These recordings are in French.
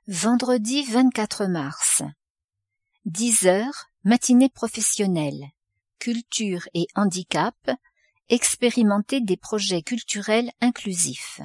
Vendredi 24 mars. 10 heures, matinée professionnelle. Culture et handicap, expérimenter des projets culturels inclusifs.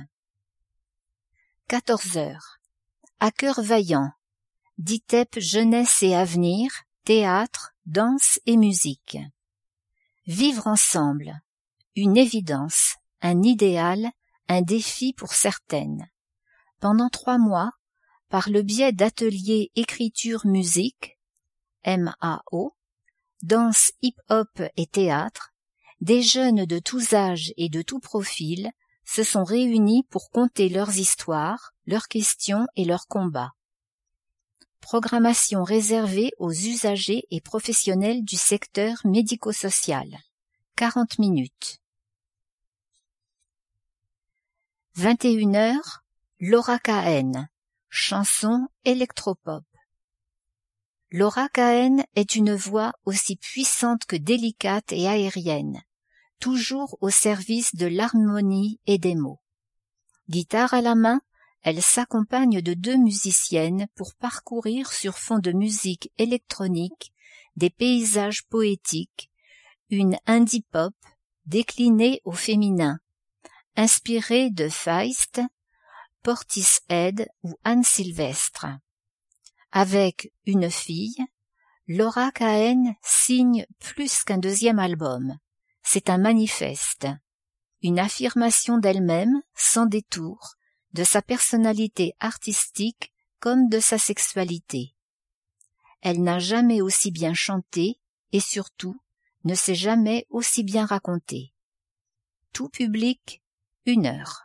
14 heures. À cœur vaillant. DITEP Jeunesse et Avenir, théâtre, danse et musique. Vivre ensemble. Une évidence, un idéal, un défi pour certaines. Pendant 3 mois, par le biais d'ateliers écriture-musique, MAO, danse, hip-hop et théâtre, des jeunes de tous âges et de tous profils se sont réunis pour conter leurs histoires, leurs questions et leurs combats. Programmation réservée aux usagers et professionnels du secteur médico-social. 40 minutes. 21 heures, Laura Kahn, chanson électropop. Laura Kahn est une voix aussi puissante que délicate et aérienne, toujours au service de l'harmonie et des mots. Guitare à la main, elle s'accompagne de 2 musiciennes pour parcourir sur fond de musique électronique des paysages poétiques, une indie pop déclinée au féminin, inspirée de Feist, Portishead ou Anne Sylvestre. Avec Une fille, Laura Kahn signe plus qu'un 2e album. C'est un manifeste, une affirmation d'elle-même, sans détour, de sa personnalité artistique comme de sa sexualité. Elle n'a jamais aussi bien chanté et surtout ne s'est jamais aussi bien racontée. Tout public, 1 heure.